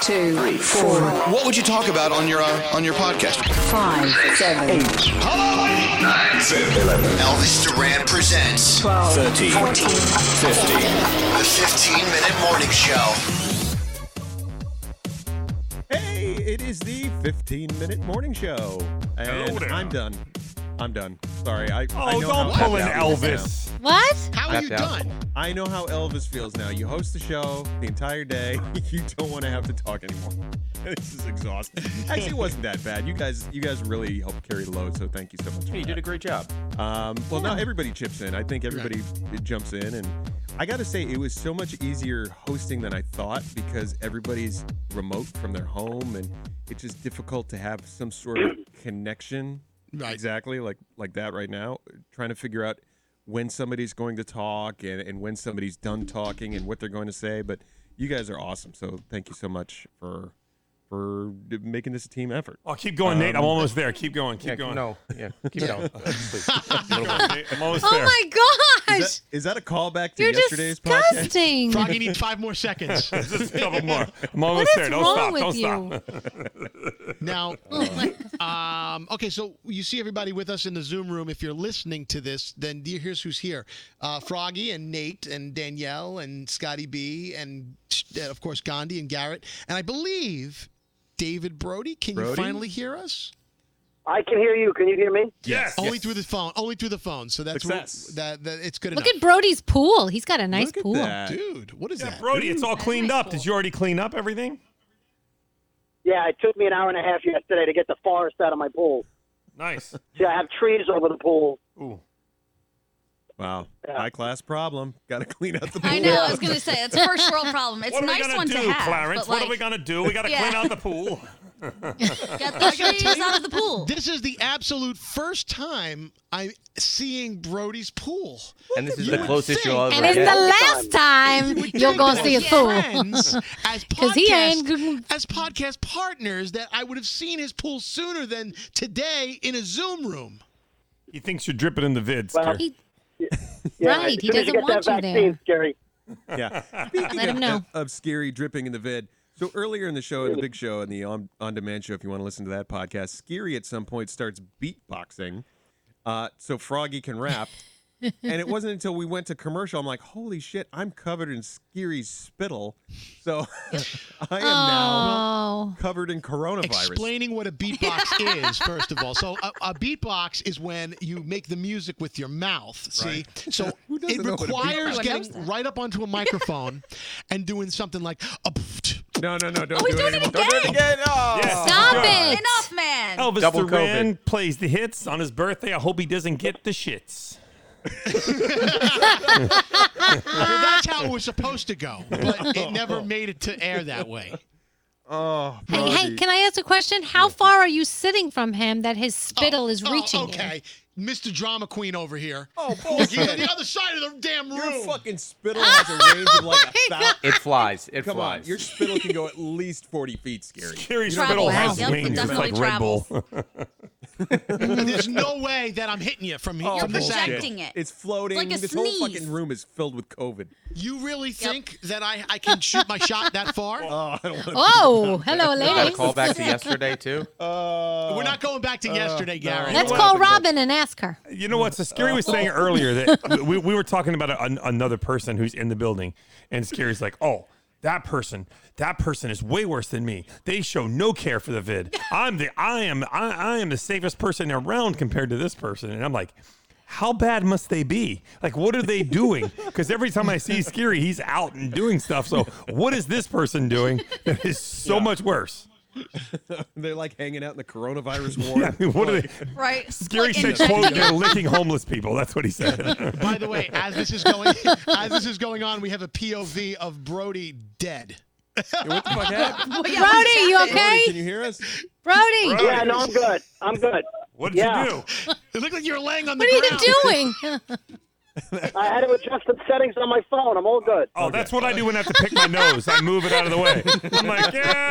2, 3, 4. What would you talk about on your podcast? 5, 7, 8. Hello, 9, 10, 11. Elvis Duran presents 12, 13, 14, 15. The 15-minute morning show. Hey, it is the 15-minute morning show. And I'm done. Sorry. I know don't how pull in Elvis feels Elvis. What? How are you done? now. I know how Elvis feels now. You host the show the entire day. You don't want to have to talk anymore. This is exhausting. Actually, it wasn't that bad. You guys really helped carry the load, so thank you so much. Hey, you did a great job. Well, now everybody chips in. I think everybody jumps in, and I got to say, it was so much easier hosting than I thought because everybody's remote from their home, and it's just difficult to have some sort of connection. Right. Exactly, like that right now. Trying to figure out when somebody's going to talk and when somebody's done talking and what they're going to say. But you guys are awesome, so thank you so much for making this a team effort. Oh, keep going, Nate. I'm almost there. Keep going. Keep going. Keep going. Please. I'm almost Oh there. my gosh! Is that a callback to You're yesterday's podcast? disgusting. Froggy needs 5 more seconds. Just a couple more. I'm almost What there. is Don't wrong stop. with Don't you? stop. Now, okay, so you see everybody with us in the Zoom room. If you're listening to this, then here's who's here. Froggy and Nate and Danielle and Scotty B and, of course, Gandhi and Garrett. And I believe David Brody. Can you finally hear us? I can hear you. Can you hear me? Yes. Only through the phone. Only through the phone. So that's Success. that it's good Look enough. at Brody's pool. He's got a nice Look at pool. that. Dude, what is Yeah, that? Brody, it's all cleaned up. Did you already clean up everything? Yeah, it took me an hour and a half yesterday to get the forest out of my pool. Nice. See, I have trees over the pool. Ooh. Wow. Yeah. High class problem. Got to clean out the pool. I know. I was going to say it's a first world problem. It's What a are we nice gonna one do, to have. Clarence? But What like, are we gonna do? We gotta Yeah. clean out the pool. get the trees out of the pool. This is the absolute first time I'm seeing Brody's pool. And this is You the would closest think- you'll ever And it's get. the last time you're going to see his pool. Friends, as 'Cause he ain't as podcast partners, that I would have seen his pool sooner than today in a Zoom room. He thinks you're dripping in the vids. Well, He- Yeah, Right, as he soon as doesn't get want that you vaccine, there. Scary. Yeah. Speaking Let him know. of scary dripping in the vid. So earlier in the show, the big show and the on-demand show, if you want to listen to that podcast, Scary at some point starts beatboxing so Froggy can rap. And it wasn't until we went to commercial, I'm like, holy shit, I'm covered in Scary's spittle. So I am now Oh. covered in coronavirus. Explaining what a beatbox is, first of all. So a beatbox is when you make the music with your mouth. See, so Who doesn't it know what a requires beatbox is? getting right up onto a microphone and doing something like. No, don't he's do doing it it anymore. again. Don't do it again. Oh. Yes. Stop Good. it. Enough, man. Elvis Double Duran plays the hits on his birthday. I hope he doesn't get the shits. Well, that's how it was supposed to go, but it never made it to air that way. Oh, Hey, can I ask a question? How far are you sitting from him that his spittle is reaching you? Okay, Mr. Drama Queen over here. Oh, He's bullshit. on the other side of the damn Your room. fucking spittle has a range of like a thousand. It flies. It Come flies. on, your spittle can go at least 40 feet, Scary. Scary Travels. spittle has Yep, it wings. It's definitely like Red Bull. There's no way that I'm hitting you from Oh, from this bullshit. angle. projecting it. It's floating. It's like a This whole sneeze. fucking room is filled with COVID. You really think that I can shoot my shot that far? Oh, I don't want to. Oh, hello, Got a ladies. call back to yesterday too. We're not going back to yesterday, Gary. Let's call Robin and ask her. You know what? So Scary was saying earlier that we were talking about another person who's in the building, and Scary's like, "Oh, that person is way worse than me. They show no care for the vid. I am the safest person around compared to this person." And I'm like, how bad must they be? Like, what are they doing? Because every time I see Scary, he's out and doing stuff. So what is this person doing that is so much worse? They're like hanging out in the coronavirus ward. Yeah, I mean, what are they? Right. Scary Like said, injecting "Quote, it. they're licking homeless people." That's what he said. By the way, as this is going on, we have a POV of Brody dead. What the fuck happened? Well, yeah, Brody, what's you happening? okay? Can you hear us? Brody, Yeah, no, I'm good. I'm good. What did Yeah. you do? It looked like you were laying on the what are ground. you doing? I had to adjust the settings on my phone. I'm all good. Oh, that's what I do when I have to pick my nose. I move it out of the way. I'm like,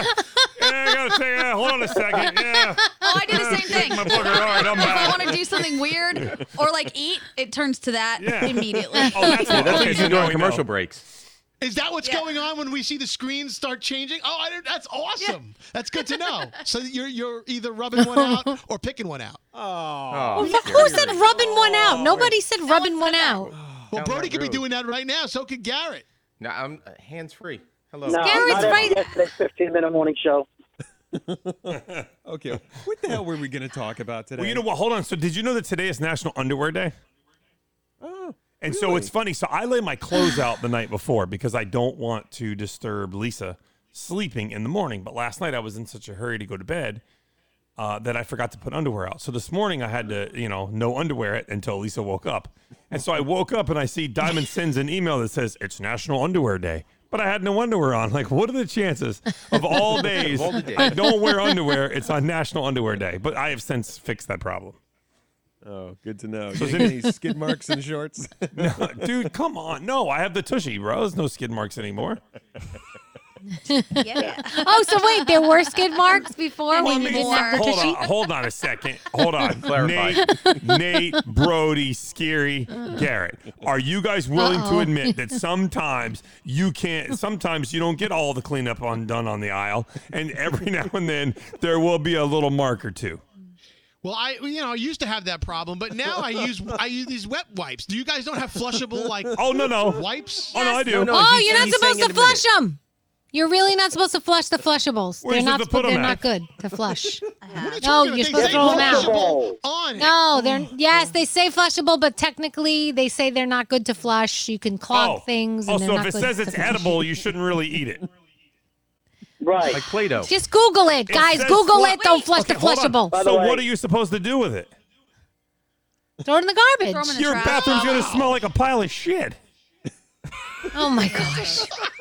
I gotta say, hold on a second. Yeah. Oh, I do the same thing. My booger. All right, I'm If I back. want to do something weird or like eat, it turns to that Yeah. immediately. Oh, that's That's what okay, you so do now during we commercial know. breaks. Is that what's going on when we see the screens start changing? Oh, that's awesome. That's good to know. So you're either rubbing one out or picking one out. Well, who said rubbing one out? Nobody said rubbing one out. Well, Sounds Brody like could be rude. doing that right now. So could Garrett. No, I'm hands free. Hello. No, Garrett's not right. Yesterday's 15-minute morning show. Okay, what the hell were we going to talk about today? Well, you know what? Hold on. So did you know that today is National Underwear Day? Oh, And so it's funny. So I lay my clothes out the night before because I don't want to disturb Lisa sleeping in the morning. But last night I was in such a hurry to go to bed that I forgot to put underwear out. So this morning I had to, no underwear it until Lisa woke up. And so I woke up and I see Diamond sends an email that says it's National Underwear Day. But I had no underwear on. Like, what are the chances of all days All the days. I don't wear underwear? It's on National Underwear Day. But I have since fixed that problem. Oh, good to know. You got any skid marks in the shorts? No, dude, come on. No, I have the tushy, bro. There's no skid marks anymore. Yeah. Oh, so wait, there were skid marks before when you didn't have the Hold tushy? on, hold on a second. Hold on. Clarify. Nate, Brody, Scary, Garrett. Are you guys willing to admit that sometimes you don't get all the cleanup done on the aisle, and every now and then there will be a little mark or two? Well, I used to have that problem, but now I use these wet wipes. Do you guys don't have flushable Oh, no. wipes? Oh, no, I do. No, Oh, he's- you're not he's supposed saying to in a minute. flush them. You're really not supposed to flush the flushables. Where are you They're supposed to put 'em they're at? not good to flush. What are you No, talking about? you're They supposed to say throw 'em out. flushable on it. No, yes, they say flushable, but technically they say they're not good to flush. You can clog things. And they're so not if it good says to it's flush. edible, you shouldn't really eat it. Right. Like Play-Doh. Just Google it, guys. says Google flush- it. Don't flush Okay, the hold on. flushable. By the So way- what are you supposed to do with it? Throw it in the Throw 'em garbage. in the Your trash. bathroom's going to smell like a pile of shit. Oh my gosh.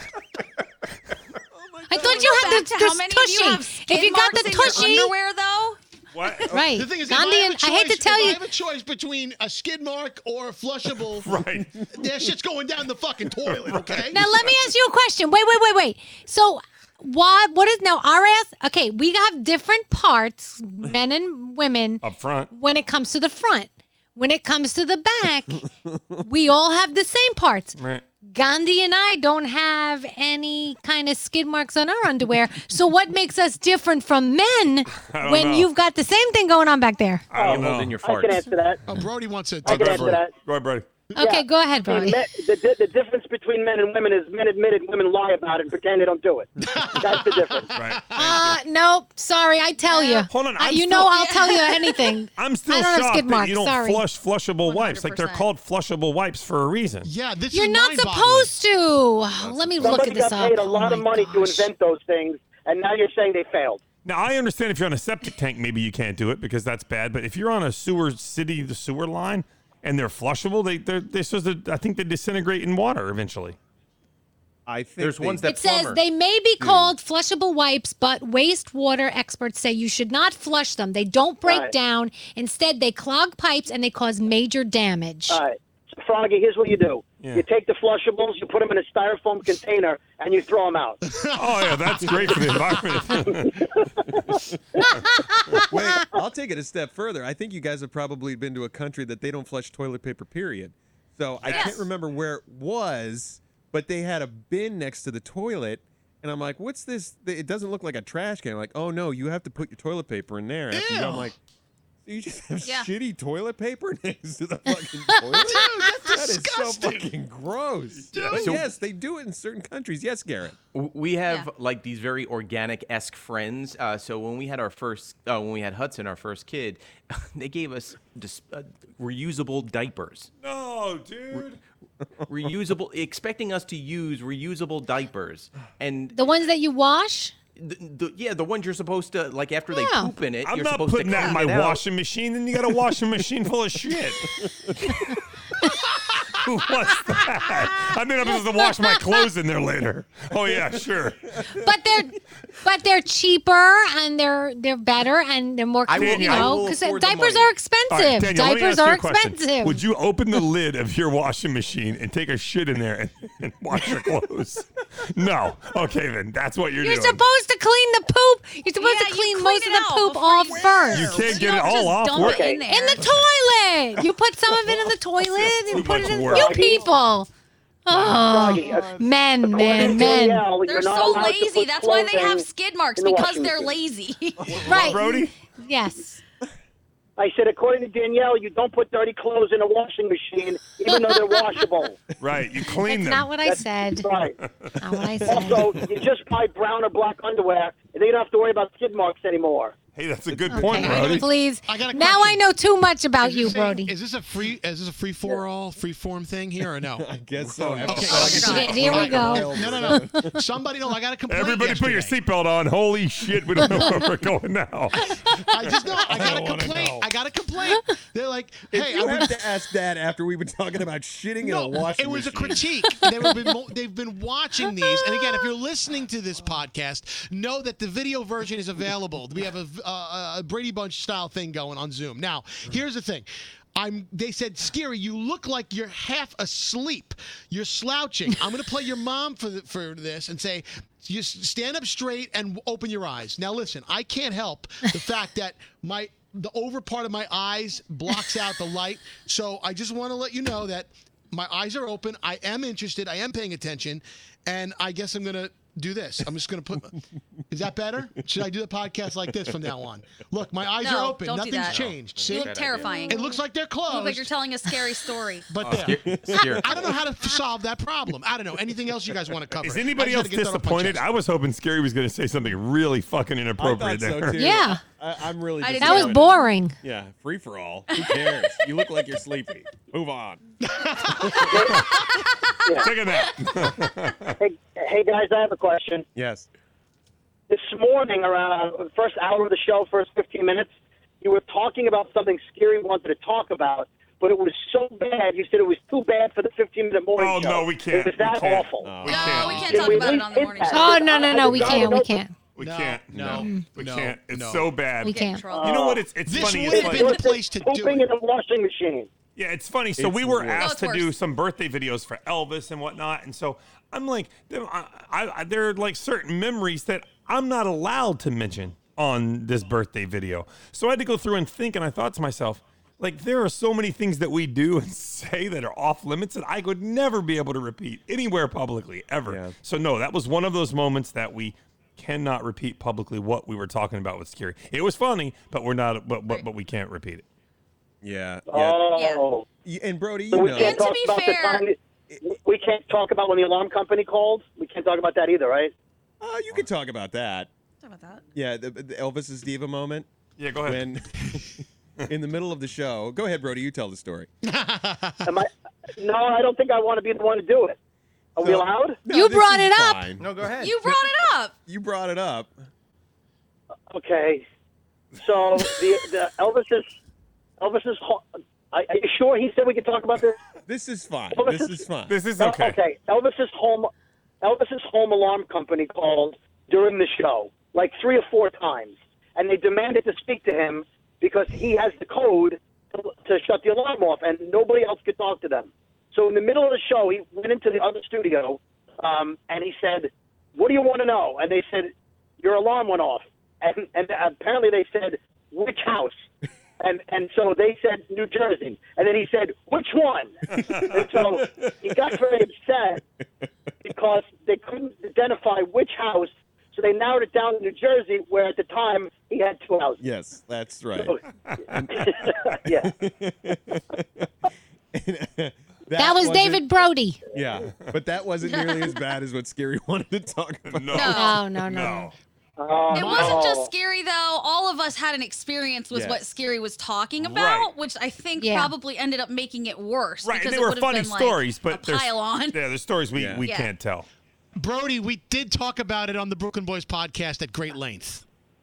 I thought you had Back the to how many of you have tushy. skid If you got marks the in your tushy, underwear, though? What? right? The thing is, Gandhi, if I hate to tell if you, I have a choice between a skid mark or a flushable, Right. that shit's going down the fucking toilet, okay? now let me ask you a question. Wait. So what is now our ass? Okay, we have different parts, men and women, Up front. when it comes to the front. When it comes to the back, we all have the same parts. Right. Gandhi and I don't have any kind of skid marks on our underwear. So what makes us different from men don't when know. you've got the same thing going on back there? I don't You hold know. in your I can farts. answer that. Oh, Brody wants to I take can it. answer that. Go ahead, buddy. Okay, go ahead, Brody. The difference between men and women is men admit it, women lie about it and pretend they don't do it. That's the difference. Right. Nope. Sorry, I tell you. Hold on, I'm you still- know I'll tell you anything. I'm still I don't have shocked skid that marks, you don't sorry. flush flushable wipes. Like they're 100%. called flushable wipes for a reason. Yeah, this You're is not mind-boggling. supposed to. Let me look Somebody at this got up. paid a lot Oh of my money to gosh. invent those things, and now you're saying they failed. Now I understand if you're on a septic tank, maybe you can't do it because that's bad. But if you're on a the sewer line, and they're flushable, they're supposed to. I think they disintegrate in water eventually. I think There's ones that It says plumber. they may be called flushable wipes, but wastewater experts say you should not flush them. They don't break Right. down. Instead, they clog pipes and they cause major damage. All right. So, Froggy, here's what you do. Yeah. You take the flushables, you put them in a styrofoam container, and you throw them out. Oh yeah, that's great for the environment. Wait, I'll take it a step further. I think you guys have probably been to a country that they don't flush toilet paper, period. So I can't remember where it was, but they had a bin next to the toilet. And I'm like, what's this? It doesn't look like a trash can. I'm like, oh, no, you have to put your toilet paper in there. After you go. I'm Ew. like, so you just have Yeah. shitty toilet paper next to the fucking toilet? Dude, that's That is so disgusting. fucking gross. Dude. But So- yes, they do it in certain countries. Yes, Garrett. We have Yeah. like these very organic-esque friends. So when we had when we had Hudson, our first kid, they gave us reusable diapers. No, dude. Expecting us to use reusable diapers, and The ones that you wash? the ones you're supposed to like after they Yeah. poop in it. I'm you're not supposed putting to that in my clean it out. washing machine. Then you got a washing machine full of shit. Who wants that? I mean, I'm supposed to wash my clothes in there later. Oh yeah, sure. But they're cheaper and they're better and they're more I will- clean, you I know, will because afford the diapers money. are expensive. All right, Daniel, let me Diapers ask you are a question. expensive. Would you open the lid of your washing machine and take a shit in there and wash your clothes? No. Okay, then that's what you're You're doing. supposed to clean the poop. You're supposed Yeah, to you clean clean most it of the out poop before off you- first. You can't You get it don't all just off. dump What- it in there. In the toilet. You put some of it in the toilet and put it in. much work. You people. Oh, men. Danielle, They're you're not so allowed to lazy. put That's why they have clothing skid marks, in the because washing they're machine. lazy. Right. Brody? Yes. I said, according to Danielle, you don't put dirty clothes in a washing machine, even though they're washable. Right, you clean That's them. not what I said. Right. Not what I said. Also, you just buy brown or black underwear, and then you don't have to worry about skid marks anymore. Hey, that's a good point, Okay, Brody. please. I got a Now question. I know too much about Is you, this a- Brody. Is this a free for all, free form thing here or no? I guess so. Okay. Here we go. No. Somebody, no, I got a complaint. Everybody put your yesterday. seatbelt on. Holy shit, we don't know where we're going now. I got a complaint. I got a complaint. They're like, hey, You have to ask that after we've been talking about shitting in a washing it was a machine. critique. They've been watching these, and again, if you're listening to this podcast, know that the video version is available. We have a Brady Bunch style thing going on Zoom. Now, here's the thing. They said, Scary, you look like you're half asleep. You're slouching. I'm going to play your mom for this and say, you stand up straight and open your eyes. Now, listen, I can't help the fact that the over part of my eyes blocks out the light. So I just want to let you know that my eyes are open. I am interested. I am paying attention. And I guess I'm going to do this. I'm just going to put. Is that better? Should I do the podcast like this from now on? Look, my eyes No, are open. don't do Nothing's that. changed. See? You look terrifying. It looks like they're You closed. look like you're telling a scary story. But I don't know how to solve that problem. I don't know. Anything else you guys want to cover? Is anybody I else just had to get that off my disappointed? chest. I was hoping Scary was going to say something really fucking I inappropriate thought so there. too. Yeah. I'm really. I did That was disappointed. boring. Yeah, free for all. Who cares? You look like you're sleepy. Move on. Take a nap. Hey, guys, I have a question. Yes. This morning, around the first hour of the show, first 15 minutes, you were talking about something Scary wanted to talk about, but it was so bad. You said it was too bad for the 15-minute morning Oh, show. no, we can't. It was We that can't. awful. No, We can't Can talk we about it at on the least morning hit show. Oh, that? no, we can't. We can't. We No, can't. no, We no, can't. It's no. so bad. We can't. You know what? It's This funny. would It's have like, been the place to do Pooping it. in a washing machine. yeah, it's funny. So It's we were worse. asked No, to it's do worse. some birthday videos for Elvis and whatnot, and so I'm like, there are like certain memories that I'm not allowed to mention on this birthday video. So I had to go through and think, and I thought to myself, like, there are so many things that we do and say that are off limits that I could never be able to repeat anywhere publicly, ever. Yeah. So no, that was one of those moments that we cannot repeat publicly what we were talking about with Scary. It was funny, but we're not, but we can't repeat it. Yeah. Yeah. Oh. And Brody, So you we know. can't And to talk be about fair- the time. We can't talk about when the alarm company called. We can't talk about that either, right? You could talk about that. Talk about that. Yeah, the Elvis's diva moment. Yeah, go ahead. When in the middle of the show. Go ahead, Brody. You tell the story. Am I? No, I don't think I want to be the one to do it. Are we allowed? No, You this brought is it up. fine. No, go ahead. You brought it up. You brought it up. Okay. So the Elvis's. Are you sure he said we could talk about this? This is fine. Elvis This is- is fine. This is okay. Okay. Elvis's home alarm company called during the show like 3 or 4 times, and they demanded to speak to him because he has the code to shut the alarm off, and nobody else could talk to them. So in the middle of the show, he went into the other studio, and he said, "What do you want to know?" And they said, "Your alarm went off." And apparently they said, "Which house?" And so they said New Jersey, and then he said, "Which one?" And so he got very upset because they couldn't identify which house, so they narrowed it down to New Jersey, where at the time he had 2 houses. Yes, that's right. So- yeah. That was wasn't- David Brody. Yeah, but that wasn't nearly as bad as what Scary wanted to talk about. No. It wasn't just scary though. All of us had an experience with Yes. what Scary was talking about, Right. which I think Yeah. probably ended up making it worse. Right, because and they it were would've funny been, like, stories, a but there's pile on. Yeah, there's stories we Yeah. can't tell. Brody, we did talk about it on the Brooklyn Boys podcast at great length.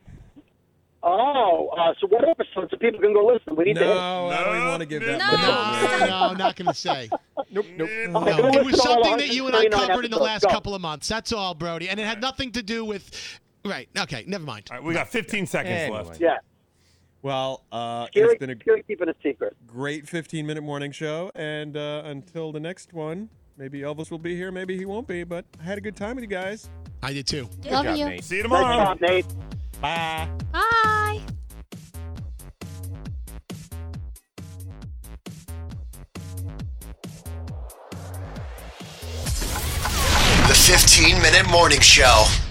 So what episode so people can go listen? We need to. No, I don't even want to give that No. much. No, I'm not going to say. Nope. No, Okay, go it was listen to all something that you and I 139 covered in the episodes. last Go. couple of months. That's all, Brody. And it had nothing to do with. Right. Okay. Never mind. All right, we got 15 seconds Anyway. left. Yeah. Well, Scary, it's been a Scary keeping it secret. great 15-minute morning show, and until the next one, maybe Elvis will be here, maybe he won't be, but I had a good time with you guys. I did too. Love job, you. Nate. See you Nice tomorrow. job, Nate. Bye. Bye. 15-minute morning show.